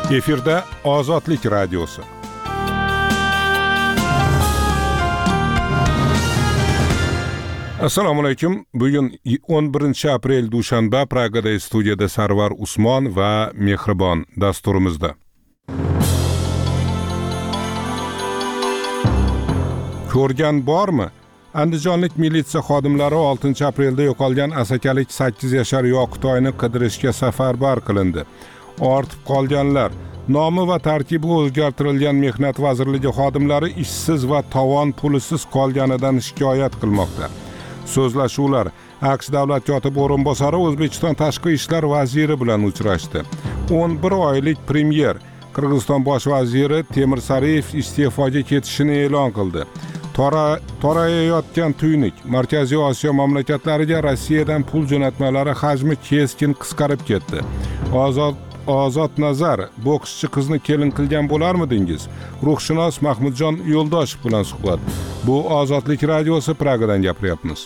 Efirda Ozodlik radiosi. Assalomu alaykum. Bugun 11-aprel dushanba, Pragada studiyada Sarvar Usmon va Mehribon dasturimizda. Ko'rgan bormi? Andijonlik militsiya xodimlari 6-aprelda yo'qolgan asakalik 8 yashar Yoqitoyni qidirishga safarbar qilindi. Ortib qolganlar, nomi va tarkibi o'zgartirilgan Mehnat vazirligi xodimlari ishsiz va tovon pulisiz qolganidan shikoyat qilmoqda. So'zlashuvlar AQSh davlat kotibi o'rinbosari O'zbekiston tashqi ishlar vaziri bilan uchrashdi. 11 oylik premyer Qirg'iziston bosh vaziri Temir Sariyev iste'foga ketishini e'lon qildi. Torayayotgan tuynik Markaziy Osiyo mamlakatlariga Rossiyadan pul jo'natmalari hajmi keskin qisqarib ketdi. Ozod Nazar, bokschi qizni kelin qilgan bo'larmidingiz? Ruhshunos Mahmudjon Yo'ldoshev bilan suhbat. Bu Ozodlik radiosi, Pragadan gapiryapmiz.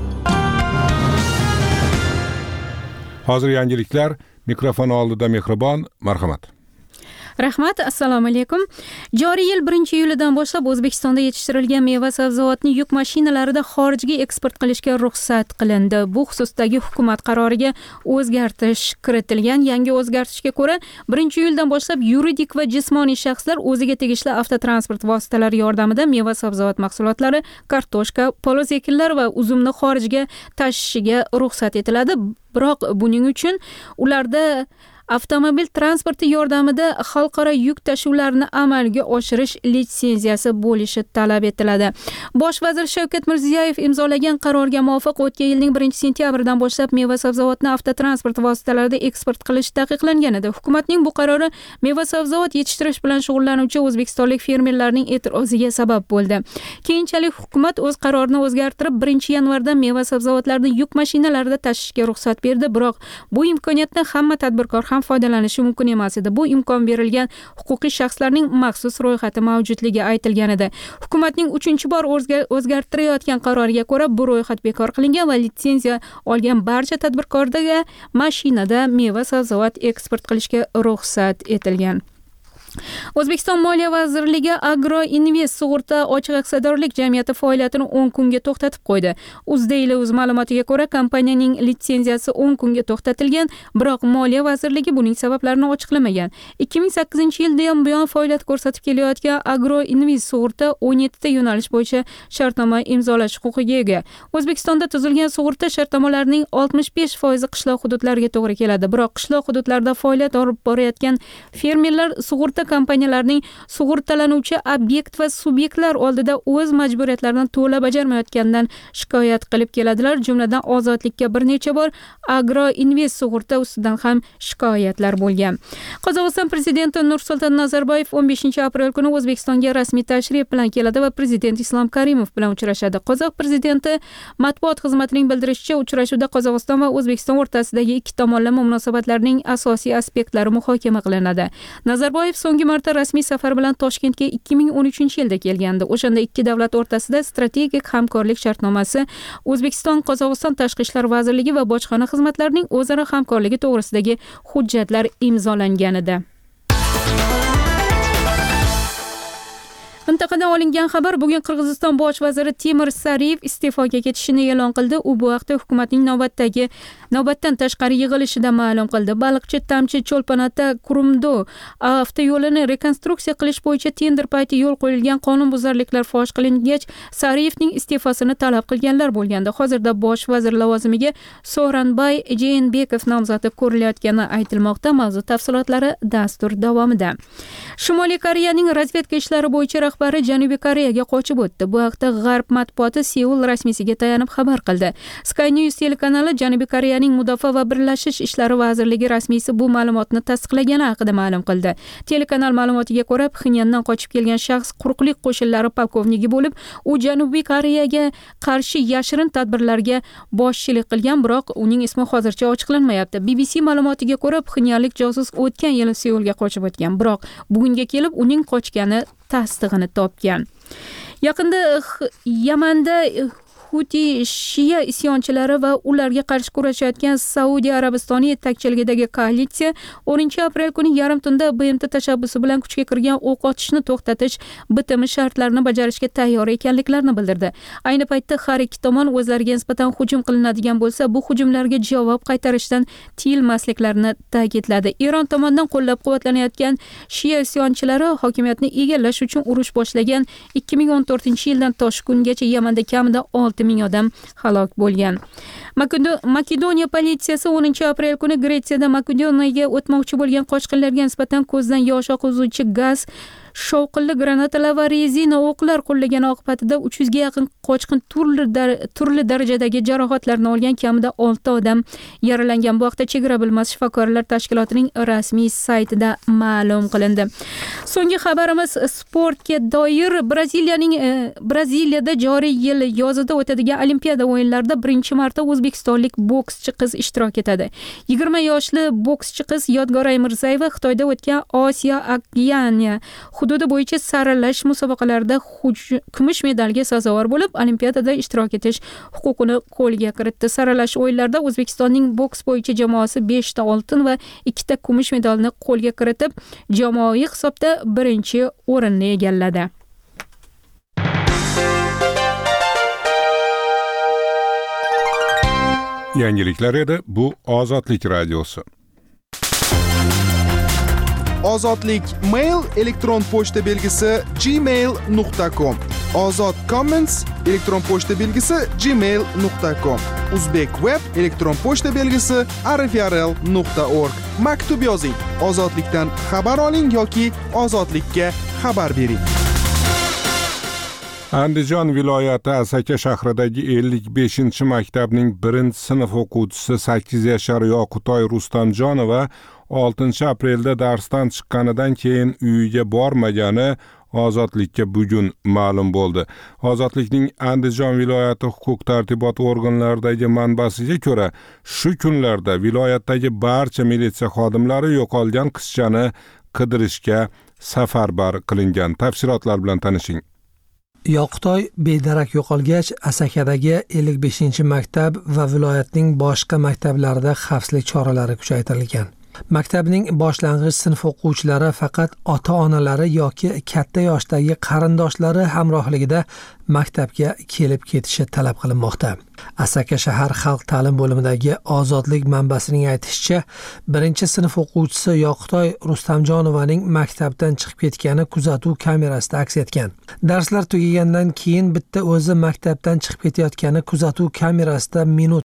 Hozir yangiliklar, mikrofon oldida Mehribon, marhamat. Rahmat, assalomu alaykum. Joriy yil 1-iyulidan boshlab O'zbekistonda yetishtirilgan meva-sabzavotni yuk mashinalarida xorijga eksport qilishga ruxsat qilindi. Bu xususdagi hukumat qaroriga o'zgartirish kiritilgan. Yangi o'zgartirishga ko'ra, 1-iyuldan boshlab yuridik va jismoniy shaxslar o'ziga tegishli avtotransport vositalari yordamida meva-sabzavot mahsulotlari, kartoshka, poloz ekinlar va uzumni xorijga tashishiga ruxsat etiladi. Biroq buning uchun ularda avtomobil transporti yordamida xalqaro yuk tashuvlarini amalga oshirish litsenziyasi bo'lishi talab etiladi. Bosh vazir Shavkat Mirziyoyev imzolagan qarorga muvofiq o'tgan yilning 1-sentyabridan boshlab meva-sabzavotni avtotransport vositalarida eksport qilish taqiqlangan edi. Hukumatning bu qarori meva-sabzavot yetishtirish bilan shug'ullanuvchi o'zbekistonlik fermerlarning e'tiroziga sabab bo'ldi. Keyinchalik hukumat o'z qarorini o'zgartirib 1-yanvardan meva-sabzavotlarni yuk mashinalarida tashishga ruxsat berdi. Biroq bu imkoniyatdan hamma tadbirkor ham foydalanishi mumkin emas edi. Bu imkon berilgan huquqiy shaxslarning maxsus ro'yxati mavjudligi aytilgan edi. Hukumatning 3-bor o'zgartirayotgan qaroriga ko'ra bu ro'yxat bekor qilingan va litsenziya olgan barcha tadbirkorlarga mashinada meva-sabzavot eksport qilishga ruxsat etilgan. O'zbekiston Moliya vazirligi Agroinvest sug'urta ochiq aksiyadorlik jamiyati faoliyatini 10 kunga to'xtatib qo'ydi. Uz ma'lumotiga ko'ra, kompaniyaning litsenziyasi 10 kunga to'xtatilgan, biroq Moliya vazirligi buning sabablarini ochiqlamagan. 2008-yildan buyon faoliyat ko'rsatib kelayotgan Agroinvest sug'urta 17 ta yo'nalish bo'yicha shartnoma imzolash huquqiga ega. O'zbekistonda tuzilgan sug'urta shartnomalarining 65% qishloq hududlariga to'g'ri keladi, biroq qishloq hududlarda faoliyat olib borayotgan fermerlar sug'urta kompaniyalarining sug'urtalanuvchi obyekt va subyektlar oldida o'z majburiyatlarini to'la bajarmayotganidan shikoyat qilib keladilar. Jumladan Ozodlikka bir necha bor Agroinvest sug'urta ustidan ham shikoyatlar bo'lgan. Qozog'iston prezidenti Nursulton Nazarboyev 15-aprel kuni O'zbekistonga rasmiy tashrif bilan keladi va prezident Islom Karimov bilan uchrashadi. Qozoq prezidenti matbuot xizmatining bildirishicha, uchrashuvda Qozog'iston va O'zbekiston o'rtasidagi ikki tomonlama munosabatlarning asosiy aspektlari muhokama qilinadi. Nazarboyev so'nggi marta rasmiy safar bilan Toshkentga 2013-yilda kelgandi. O'shanda ikki davlat o'rtasida strategik hamkorlik shartnomasi, O'zbekiston Qozog'iston tashqi ishlar vazirligi va bojxona xizmatlarining o'zaro hamkorligi to'g'risidagi hujjatlar imzolangan edi. Mintaqadan olingan xabar: bugun Qirg'iziston bosh vaziri Temir Sariyev iste'foga ketishini e'lon qildi. U bu vaqtda hukumatning navbatdan tashqari yig'ilishida ma'lum qildi. Baliqchi Tamchi Cho'lponota Kurumdo avtoyo'lini rekonstruksiya qilish bo'yicha tender payti yo'l qo'yilgan qonunbuzarliklar fosh qilingach, Sariyevning iste'fosini talab qilganlar bo'lgandi. Hozirda bosh vazir lavozimiga Sooronbay Jeenbekov nomzodi ko'rilayotgani aytilmoqda. Mavzu tafsilotlari dastur davomida. Shimoliy Koreyaning razvedka ishlari bo'yicha rahbari Janubiy Koreyaga qochib o'tdi. Bu haqda G'arb matbuoti Seul rasmiysiga tayanib xabar qildi. Sky News telekanali Janubiy Koreyaning Mudofaa va birlashish ishlari vazirligi rasmiysi bu ma'lumotni tasdiqlagani haqida ma'lum qildi. Telekanal ma'lumotiga ko'ra, Pxenyandan qochib kelgan shaxs quruqlik qo'shinlari polkovniki bo'lib, u Janubiy Koreyaga qarshi yashirin tadbirlarga boshchilik qilgan, biroq uning ismi hozircha ochiqlanmayapti. BBC ma'lumotiga ko'ra, pxenyanlik josus o'tgan yili Seulga qochib o'tgan, biroq bugunga kelib uning qochgani tasdig'ini topgan. Yaqinda Yamanda Huti Shia isyonchilari va ularga qarshi kurashayotgan Saudiya Arabistoni yetakchiligidagi koalitsiya 10-aprel kuni yarim tunda BMT tashabbusi bilan kuchga kirgan o'q otishni to'xtatish bitimi shartlarini bajarishga tayyor ekanliklarini bildirdi. Ayni paytda har ikki tomon o'zlariga nisbatan hujum qilinadigan bo'lsa, bu hujumlarga javob qaytarishdan tiyilmasliklarini ta'kidladi. Eron tomonidan qo'llab-quvvatlanayotgan Shia isyonchilari hokimiyatni egallash uchun urush boshlagan 2014-yildan toshkungacha Yamanda kamida 6000 odam halok bo'lgan. Makedoniya politsiyasi 10-aprel kuni Gretsiyada Makedoniyaga o'tmoqchi bo'lgan qochqinlarga nisbatan ko'zdan yosh oqizuvchi gaz, shovqinli granatalar va rezina o'qlar qo'llagan oqibatida 300 ga yaqin qochqin turli darajadagi jarohatlarni olgan, kamida 6 odam yaralangan. Bu haqda Chegara bilmas shifokorlar tashkilotining rasmiy saytida ma'lum qilindi. So'nggi xabarimiz sportga doir. Braziliyada joriy yil yozida o'tadigan Olimpiada o'yinlarida birinchi marta o'zbekistonlik bokschi qiz ishtirok etadi. 20 yoshli bokschi qiz Yodgor Aymirzayeva Xitoyda o'tgan Osiyo Okeaniya hududi bo'yicha saralash musobaqalarida kumush medalga sazovor bo'lib, Olimpiadada ishtirok etish huquqini qo'lga kiritdi. Saralash o'yinlarida O'zbekistonning boks bo'yicha jamoasi 5 ta oltin va 2 ta kumush medalni qo'lga kiritib, jamoaviy hisobda birinchi o'rinni egalladi. Yangiliklar edi, bu Ozodlik radiosi. Ozodlik mail elektron pochta belgisi gmail.com. Ozod comments elektron pochta belgisi gmail.com. Uzbek web elektron pochta belgisi rfrl.org. Maktub yozing, ozodlikdan xabar oling yoki ozodlikka xabar bering. Andijon viloyati Asaka shahridagi 55-maktabning 1-sinf o'quvchisi 8 yashar Yoqutay Rustamjonova 6-aprelda darsdan chiqqanidan keyin uyiga bormagani Ozodlikka bugun ma'lum bo'ldi. Ozodlikning Andijon viloyati huquq-tartibot organlaridagi manbasiga ko'ra, shu kunlarda viloyatdagi barcha militsiya xodimlari yo'qolgan qizchani qidirishga safarbar qilingan. Tafsilotlar bilan tanishing. Yoqutay bedarak yo'qolgach, Asakadagi 55-maktab va viloyatning boshqa maktablarida xavfsizlik choralari kuchaytirilgan. Maktabning boshlang'ich sinf o'quvchilari faqat ota-onalari yoki katta yoshdagi qarindoshlari hamrohligida maktabga kelib ketishi talab qilinmoqda. Asaka shahar xalq ta'lim bo'limidagi Ozodlik manbasining aytishicha, 1-sinf o'quvchisi Yoqutay Rustamjonovaning maktabdan chiqib ketgani kuzatuv kamerasida aks etgan. Darslar tugagandan keyin bitta o'zi maktabdan chiqib ketayotgani kuzatuv kamerasida minut